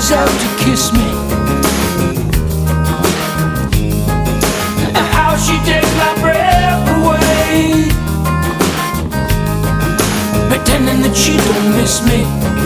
reaches out to kiss me. How she takes my breath away, pretending that she don't miss me.